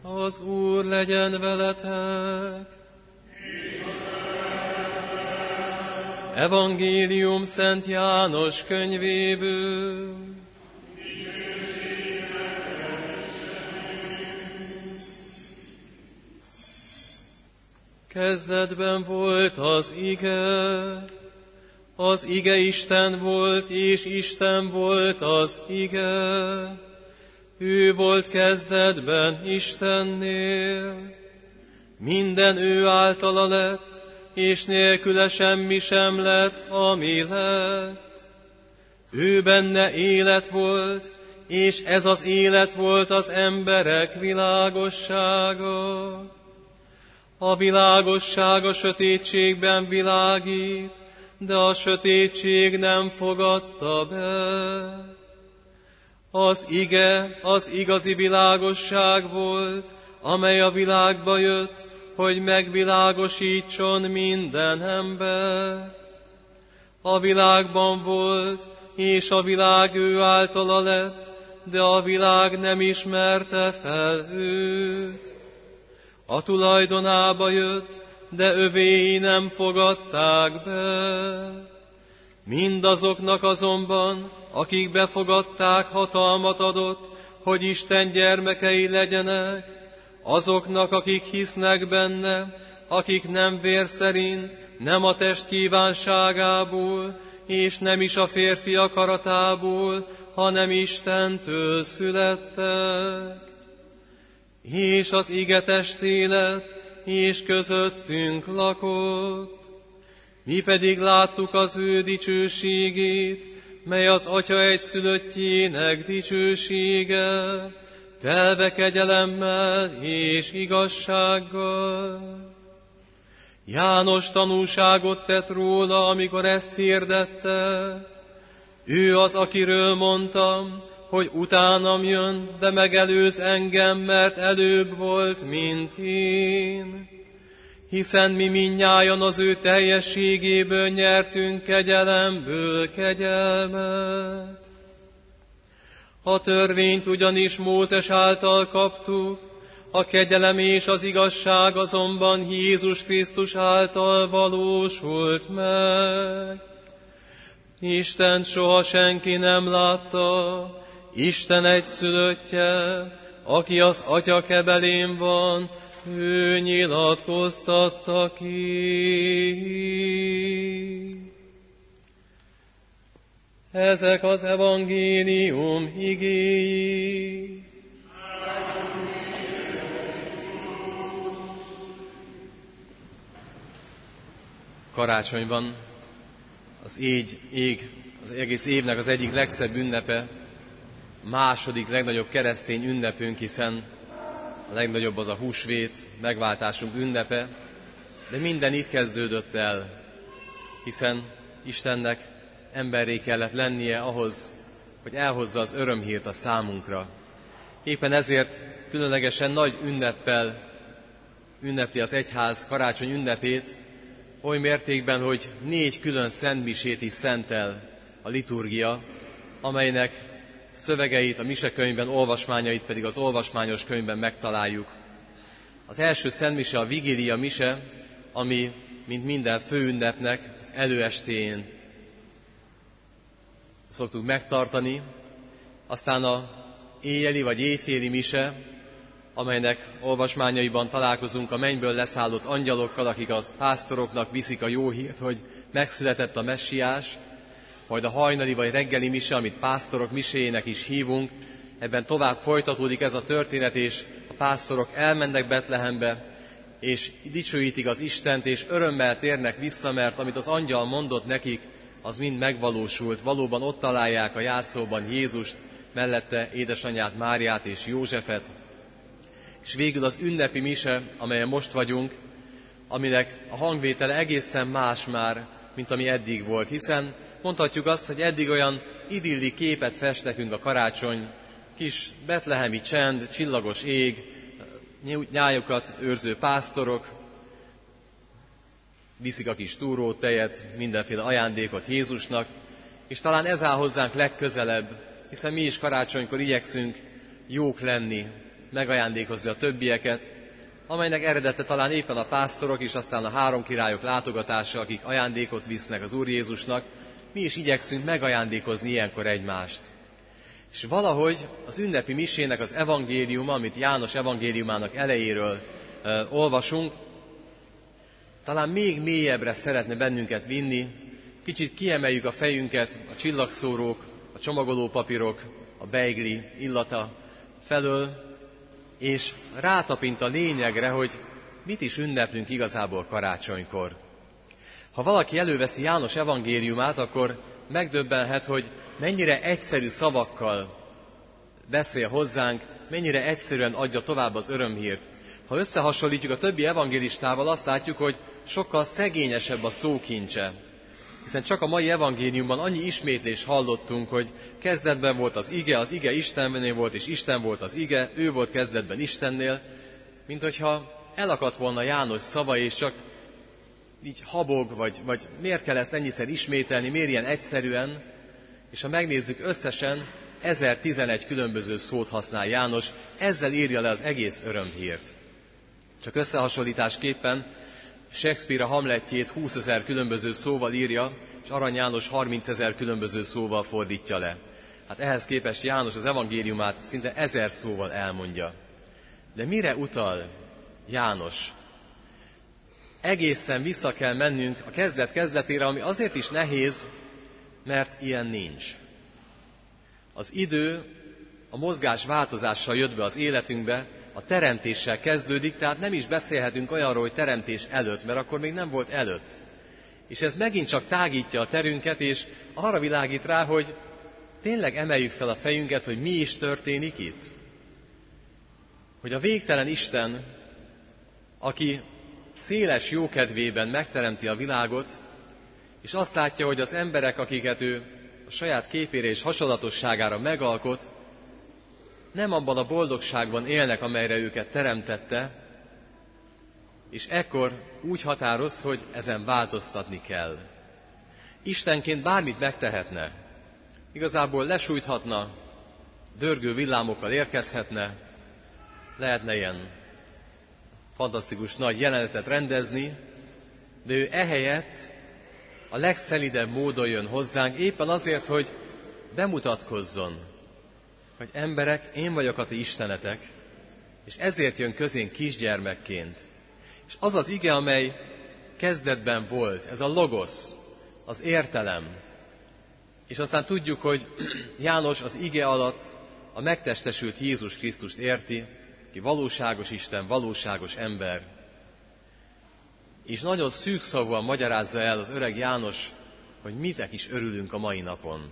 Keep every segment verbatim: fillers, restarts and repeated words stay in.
Az Úr legyen veletek. Evangélium Szent János könyvéből. Kezdetben volt az ige, az ige Isten volt, és Isten volt az ige. Ő volt kezdetben Istennél. Minden ő általa lett, és nélküle semmi sem lett, ami lett. Ő benne élet volt, és ez az élet volt az emberek világossága. A világosság a sötétségben világít, de a sötétség nem fogadta be. Az ige az igazi világosság volt, amely a világba jött, hogy megvilágosítson minden embert. A világban volt, és a világ ő általa lett, de a világ nem ismerte fel őt. A tulajdonába jött, de övéi nem fogadták be. Mindazoknak azonban, akik befogadták, hatalmat adott, hogy Isten gyermekei legyenek, azoknak, akik hisznek benne, akik nem vér szerint, nem a test kívánságából, és nem is a férfi akaratából, hanem Istentől születtek. És az ige testé lett, és közöttünk lakott. Mi pedig láttuk az ő dicsőségét, mely az Atya egyszülöttjének dicsősége, telve kegyelemmel és igazsággal. János tanúságot tett róla, amikor ezt hirdette. Ő az, akiről mondtam, hogy utánam jön, de megelőz engem, mert előbb volt, mint én. Hiszen mi mindnyájan az ő teljességéből nyertünk kegyelemből kegyelmet. A törvényt ugyanis Mózes által kaptuk, a kegyelem és az igazság azonban Jézus Krisztus által valósult meg. Istent soha senki nem látta, Isten egyszülöttje, aki az Atya kebelén van, ő nyilatkoztatta ki. Ezek az evangélium igéi. Karácsony van, az ég, ég, az egész évnek az egyik legszebb ünnepe, második legnagyobb keresztény ünnepünk, hiszen a legnagyobb az a húsvét, megváltásunk ünnepe, de minden itt kezdődött el, hiszen Istennek emberré kellett lennie ahhoz, hogy elhozza az örömhírt a számunkra. Éppen ezért különlegesen nagy ünneppel ünnepli az egyház karácsony ünnepét, oly mértékben, hogy négy külön szentmisét is szentel a liturgia, amelynek szövegeit a misekönyvben, olvasmányait pedig az olvasmányos könyvben megtaláljuk. Az első szentmise a vigília mise, ami, mint minden főünnepnek, az előestén szoktuk megtartani, aztán a éjjeli vagy éjféli mise, amelynek olvasmányaiban találkozunk a mennyből leszállott angyalokkal, akik az pásztoroknak viszik a jó hírt, hogy megszületett a messiás, majd a hajnali vagy reggeli mise, amit pásztorok miséjének is hívunk, ebben tovább folytatódik ez a történet, és a pásztorok elmennek Betlehembe, és dicsőítik az Istent, és örömmel térnek vissza, mert amit az angyal mondott nekik, az mind megvalósult. Valóban ott találják a jászóban Jézust, mellette édesanyját Máriát és Józsefet. És végül az ünnepi mise, amelyen most vagyunk, aminek a hangvétele egészen más már, mint ami eddig volt, hiszen mondhatjuk azt, hogy eddig olyan idilli képet fest nekünk a karácsony, kis betlehemi csend, csillagos ég, nyájukat őrző pásztorok, viszik a kis túrótejet, mindenféle ajándékot Jézusnak, és talán ez áll hozzánk legközelebb, hiszen mi is karácsonykor igyekszünk jók lenni, megajándékozni a többieket, amelynek eredete talán éppen a pásztorok és aztán a három királyok látogatása, akik ajándékot visznek az Úr Jézusnak. Mi is igyekszünk megajándékozni ilyenkor egymást. És valahogy az ünnepi misének az evangéliuma, amit János evangéliumának elejéről e, olvasunk, talán még mélyebbre szeretne bennünket vinni, kicsit kiemeljük a fejünket a csillagszórók, a csomagolópapírok, a beigli illata felől, és rátapint a lényegre, hogy mit is ünneplünk igazából karácsonykor. Ha valaki előveszi János evangéliumát, akkor megdöbbenhet, hogy mennyire egyszerű szavakkal beszél hozzánk, mennyire egyszerűen adja tovább az örömhírt. Ha összehasonlítjuk a többi evangélistával, azt látjuk, hogy sokkal szegényesebb a szókincse. Hiszen csak a mai evangéliumban annyi ismétlés hallottunk, hogy kezdetben volt az ige, az ige Istennél volt, és Isten volt az ige, ő volt kezdetben Istennél, mint hogyha elakadt volna János szava, és csak így habog, vagy, vagy miért kell ezt ennyiszer ismételni, miért ilyen egyszerűen, és ha megnézzük összesen, ezertizenegy különböző szót használ János, ezzel írja le az egész örömhírt. Csak összehasonlításképpen Shakespeare a Hamletjét húszezer különböző szóval írja, és Arany János harmincezer különböző szóval fordítja le. Hát ehhez képest János az evangéliumát szinte ezer szóval elmondja. De mire utal János? Egészen vissza kell mennünk a kezdet kezdetére, ami azért is nehéz, mert ilyen nincs. Az idő a mozgás változással jött be az életünkbe, a teremtéssel kezdődik, tehát nem is beszélhetünk olyanról, hogy teremtés előtt, mert akkor még nem volt előtt. És ez megint csak tágítja a terünket, és arra világít rá, hogy tényleg emeljük fel a fejünket, hogy mi is történik itt. Hogy a végtelen Isten, aki széles jókedvében megteremti a világot, és azt látja, hogy az emberek, akiket ő a saját képére és hasonlatosságára megalkot, nem abban a boldogságban élnek, amelyre őket teremtette, és ekkor úgy határoz, hogy ezen változtatni kell. Istenként bármit megtehetne. Igazából lesújthatna, dörgő villámokkal érkezhetne, lehetne ilyen fantasztikus nagy jelenetet rendezni, de ő ehelyett a legszelidebb módon jön hozzánk, éppen azért, hogy bemutatkozzon, hogy emberek, én vagyok a ti istenetek, és ezért jön közénk kisgyermekként. És az az ige, amely kezdetben volt, ez a logosz, az értelem. És aztán tudjuk, hogy János az ige alatt a megtestesült Jézus Krisztust érti, ki valóságos Isten, valóságos ember. És nagyon szűkszavúan magyarázza el az öreg János, hogy mitek is örülünk a mai napon.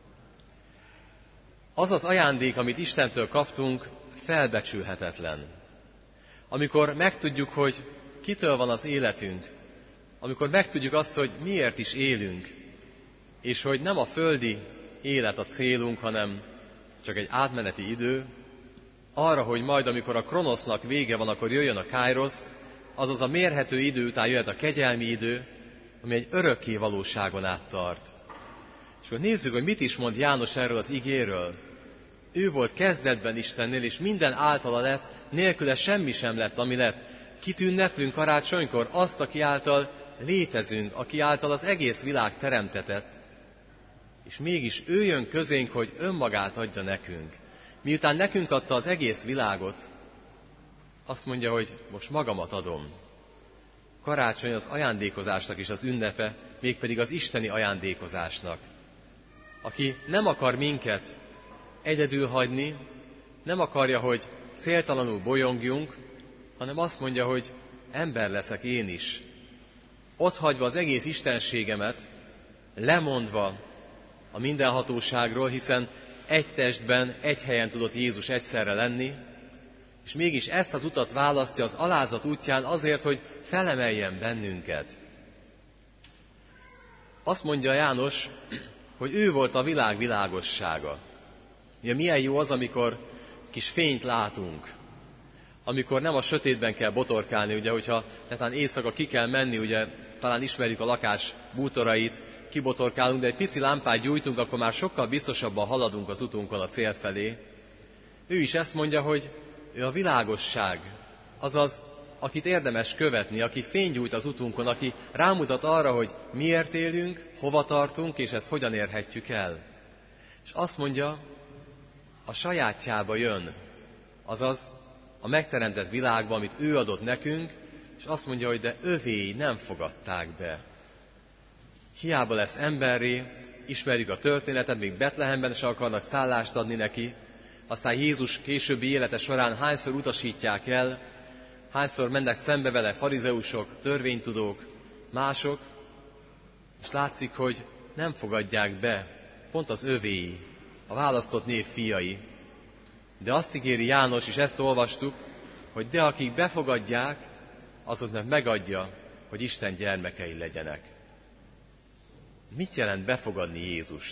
Az az ajándék, amit Istentől kaptunk, felbecsülhetetlen. Amikor megtudjuk, hogy kitől van az életünk, amikor megtudjuk azt, hogy miért is élünk, és hogy nem a földi élet a célunk, hanem csak egy átmeneti idő, arra, hogy majd, amikor a kronosznak vége van, akkor jöjjön a káirosz, azaz a mérhető idő után jöhet a kegyelmi idő, ami egy örökké valóságon át tart. És akkor nézzük, hogy mit is mond János erről az igéről. Ő volt kezdetben Istennél, és minden általa lett, nélküle semmi sem lett, ami lett. Kit ünneplünk karácsonykor? Azt, aki által létezünk, aki által az egész világ teremtetett. És mégis ő jön közénk, hogy önmagát adja nekünk. Miután nekünk adta az egész világot, azt mondja, hogy most magamat adom. Karácsony az ajándékozásnak is az ünnepe, mégpedig az isteni ajándékozásnak. Aki nem akar minket egyedül hagyni, nem akarja, hogy céltalanul bolyongjunk, hanem azt mondja, hogy ember leszek én is. Ott hagyva az egész istenségemet, lemondva a mindenhatóságról, hiszen egy testben, egy helyen tudott Jézus egyszerre lenni, és mégis ezt az utat választja az alázat útján azért, hogy felemeljen bennünket. Azt mondja János, hogy ő volt a világ világossága. Ugye milyen jó az, amikor kis fényt látunk, amikor nem a sötétben kell botorkálni, ugye, hogyha netán éjszaka ki kell menni, ugye talán ismerjük a lakás bútorait, kibotorkálunk, de egy pici lámpát gyújtunk, akkor már sokkal biztosabban haladunk az utunkon a cél felé. Ő is ezt mondja, hogy ő a világosság, azaz, akit érdemes követni, aki fénygyújt az utunkon, aki rámutat arra, hogy miért élünk, hova tartunk, és ezt hogyan érhetjük el. És azt mondja, a sajátjába jön, azaz a megteremtett világba, amit ő adott nekünk, és azt mondja, hogy de övéi nem fogadták be. Hiába lesz emberré, ismerjük a történetet, még Betlehemben se akarnak szállást adni neki, aztán Jézus későbbi élete során hányszor utasítják el, hányszor mennek szembe vele farizeusok, törvénytudók, mások, és látszik, hogy nem fogadják be, pont az övéi, a választott név fiai. De azt ígéri János, és ezt olvastuk, hogy de akik befogadják, azoknak megadja, hogy Isten gyermekei legyenek. Mit jelent befogadni Jézust?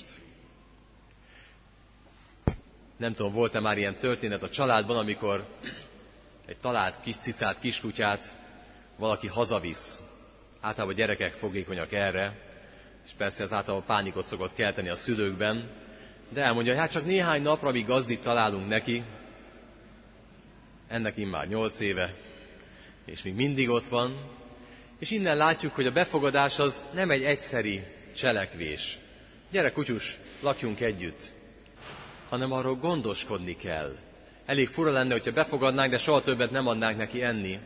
Nem tudom, volt-e már ilyen történet a családban, amikor egy talált kis cicát, kiskutyát valaki hazavisz. Általában a gyerekek fogékonyak erre, és persze ez általában pánikot szokott kelteni a szülőkben, de elmondja, hogy hát csak néhány napra, míg gazdit találunk neki, ennek immár nyolc éve, és még mindig ott van, és innen látjuk, hogy a befogadás az nem egy egyszeri cselekvés. Gyere, kutyus, lakjunk együtt, hanem arról gondoskodni kell. Elég fura lenne, hogyha befogadnánk, de soha többet nem adnánk neki enni,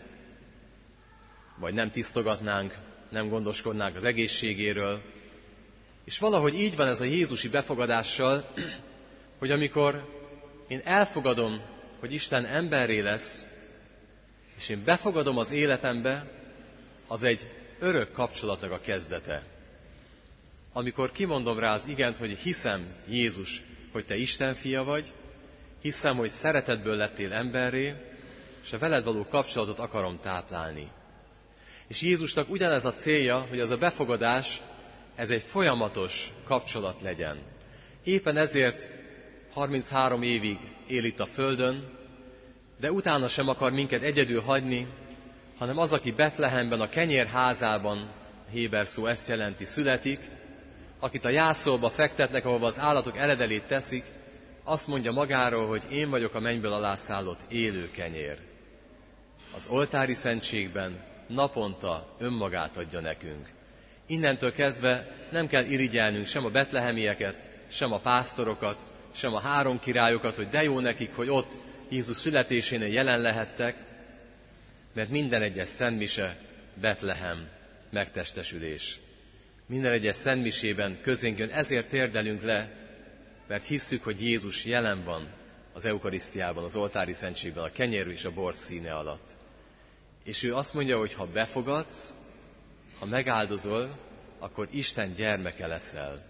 vagy nem tisztogatnánk, nem gondoskodnánk az egészségéről. És valahogy így van ez a jézusi befogadással, hogy amikor én elfogadom, hogy Isten emberré lesz, és én befogadom az életembe, az egy örök kapcsolatnak a kezdete. Amikor kimondom rá az igent, hogy hiszem, Jézus, hogy te Isten fia vagy, hiszem, hogy szeretetből lettél emberré, és a veled való kapcsolatot akarom táplálni. És Jézusnak ugyanez a célja, hogy az a befogadás, ez egy folyamatos kapcsolat legyen. Éppen ezért harminchárom évig él itt a földön, de utána sem akar minket egyedül hagyni, hanem az, aki Betlehemben, a kenyérházában, a héber szó ezt jelenti, születik, akit a jászolba fektetnek, ahova az állatok eredelét teszik, azt mondja magáról, hogy én vagyok a mennyből alászállott élő kenyér. Az oltári szentségben naponta önmagát adja nekünk. Innentől kezdve nem kell irigyelnünk sem a betlehemieket, sem a pásztorokat, sem a három királyokat, hogy de jó nekik, hogy ott Jézus születésénél jelen lehettek, mert minden egyes szentmise Betlehem megtestesülés. Minden egyes szentmisében közénk jön, ezért térdelünk le, mert hisszük, hogy Jézus jelen van az eukarisztiában, az oltári szentségben, a kenyér és a bor színe alatt. És ő azt mondja, hogy ha befogadsz, ha megáldozol, akkor Isten gyermeke leszel.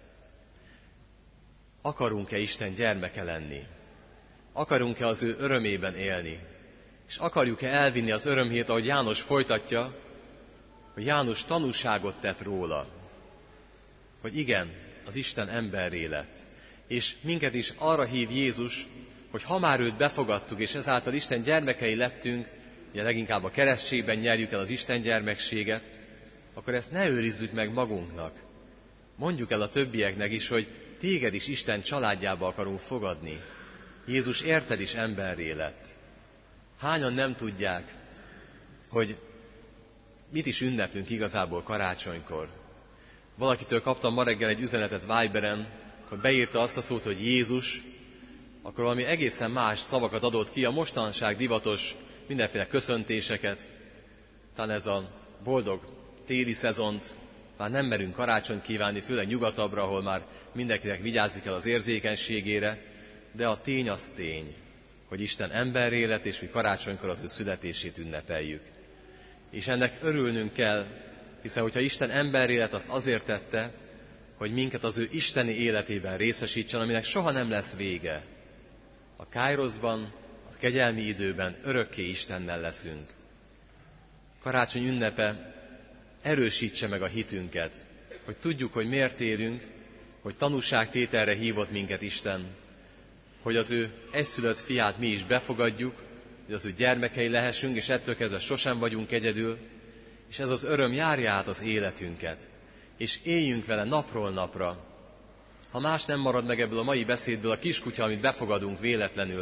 Akarunk-e Isten gyermeke lenni? Akarunk-e az ő örömében élni? És akarjuk-e elvinni az örömhírt, ahogy János folytatja, hogy János tanúságot tett róla, hogy igen, az Isten emberré lett. És minket is arra hív Jézus, hogy ha már őt befogadtuk, és ezáltal Isten gyermekei lettünk, ugye leginkább a keresztségben nyerjük el az Isten gyermekséget, akkor ezt ne őrizzük meg magunknak. Mondjuk el a többieknek is, hogy téged is Isten családjába akarunk fogadni. Jézus érted is emberré lett. Hányan nem tudják, hogy mit is ünneplünk igazából karácsonykor. Valakitől kaptam ma reggel egy üzenetet Viberen, hogy beírta azt a szót, hogy Jézus, akkor valami egészen más szavakat adott ki, a mostanság divatos mindenféle köszöntéseket. Talán ez a boldog téli szezont, már nem merünk karácsonyt kívánni, főleg nyugatabbra, ahol már mindenkinek vigyázni kell az érzékenységére, de a tény az tény, hogy Isten emberré lett, és mi karácsonykor az ő születését ünnepeljük. És ennek örülnünk kell, hiszen hogyha Isten emberré lett, azt azért tette, hogy minket az ő isteni életében részesítsen, aminek soha nem lesz vége. A káiroszban, a kegyelmi időben örökké Istennel leszünk. Karácsony ünnepe erősítse meg a hitünket, hogy tudjuk, hogy miért élünk, hogy tanúságtételre hívott minket Isten, hogy az ő egyszülött fiát mi is befogadjuk, hogy az ő gyermekei lehessünk, és ettől kezdve sosem vagyunk egyedül, és ez az öröm járja át az életünket, és éljünk vele napról napra. Ha más nem marad meg ebből a mai beszédből, a kiskutya, amit befogadunk véletlenül,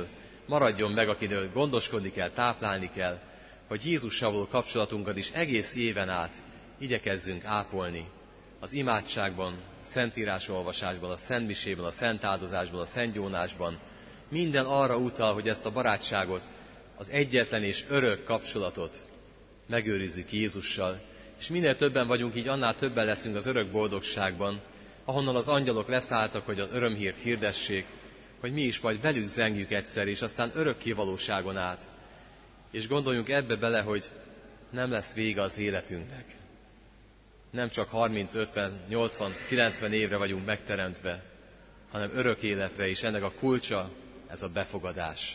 maradjon meg, akiről gondoskodni kell, táplálni kell, hogy Jézussal való kapcsolatunkat is egész éven át igyekezzünk ápolni. Az imádságban, szentírás olvasásban, a szentmisében, a szent áldozásban, a szentgyónásban. Minden arra utal, hogy ezt a barátságot, az egyetlen és örök kapcsolatot megőrizzük Jézussal, és minél többen vagyunk, így annál többen leszünk az örök boldogságban, ahonnan az angyalok leszálltak, hogy az örömhírt hirdessék, hogy mi is majd velük zengjük egyszer, és aztán örökké valóságon át. És gondoljunk ebbe bele, hogy nem lesz vége az életünknek. Nem csak harminc, ötven, nyolcvan, kilencven évre vagyunk megteremtve, hanem örök életre, és ennek a kulcsa ez a befogadás.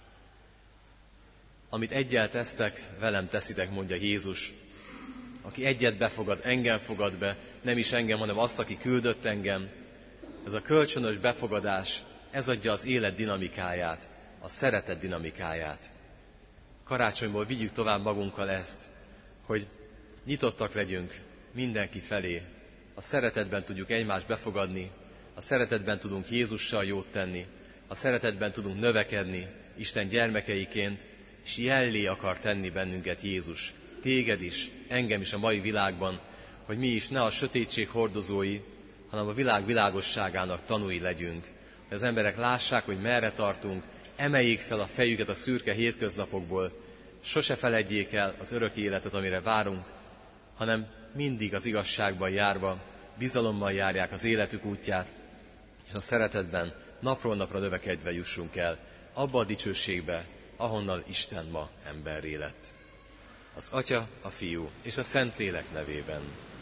Amit egyel tesztek, velem teszitek, mondja Jézus. Aki egyet befogad, engem fogad be, nem is engem, hanem azt, aki küldött engem. Ez a kölcsönös befogadás, ez adja az élet dinamikáját, a szeretet dinamikáját. Karácsonyból vigyük tovább magunkkal ezt, hogy nyitottak legyünk mindenki felé. A szeretetben tudjuk egymást befogadni, a szeretetben tudunk Jézussal jót tenni, a szeretetben tudunk növekedni Isten gyermekeiként, és jellé akar tenni bennünket Jézus. Téged is, engem is a mai világban, hogy mi is ne a sötétség hordozói, hanem a világ világosságának tanúi legyünk. Hogy az emberek lássák, hogy merre tartunk, emeljék fel a fejüket a szürke hétköznapokból, sose feledjék el az örök életet, amire várunk, hanem mindig az igazságban járva, bizalommal járják az életük útját, és a szeretetben napról napra növekedve jussunk el abba a dicsőségbe, ahonnan Isten ma emberré lett. Az Atya, a Fiú és a Szentlélek nevében.